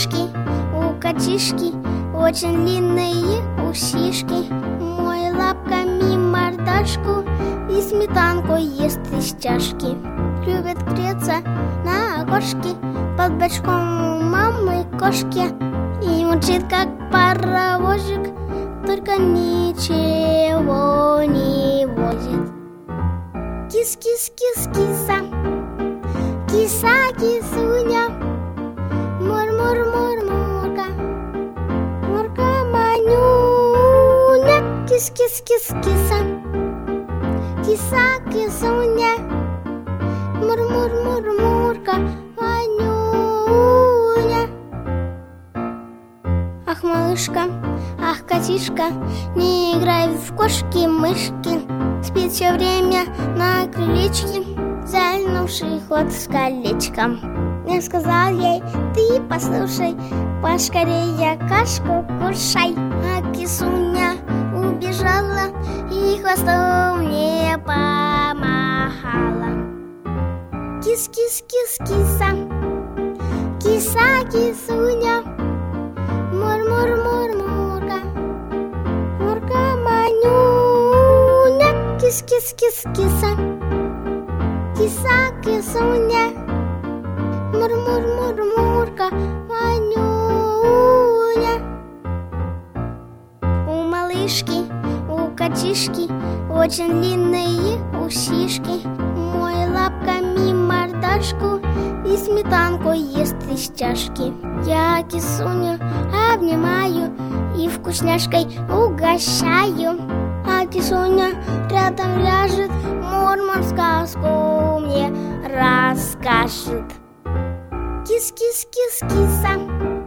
малышки, у котишки очень длинные усишки. Мой лапками мордашку и сметанку ест из чашки. Любит греться на окошке под бочком у мамы кошки. И мучит, как паровозик, только ничего не возит. Кис-кис-кис-киса, киса-кисуня, мур-мур-мур-мурка, мурка-манюня. Кис-кис-кис-киса, киса-кисуня, мур-мур-мур-мурка, манюня. Ах, малышка, ах, котишка, не играй в кошки-мышки. Спит все время на крылечке, зальнувший ход с колечком. Я сказал ей: ты послушай, поскорее кашку кушай. А кисуня убежала и хвостом мне помахала. Кис-кис-кис-киса, киса-кисуня, мур-мур-мур-мурка, мурка-манюня. Кис-кис-кис-киса, киса-кисуня, мур-мур-мур-мурка, манюня. У малышки, у котишки очень длинные усишки. Мой лапками мордашку и сметанку ест из чашки. Я кисуню обнимаю и вкусняшкой угощаю. А кисуня рядом ляжет, мур-мур сказку мне расскажет. Кис-кис-кис-киса,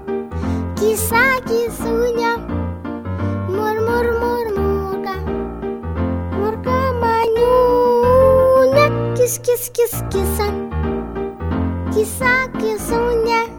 киса-кисуня, мур-мур-мур-мурка, мурка-манюня. Кис-кис-кис-киса, киса-кисуня,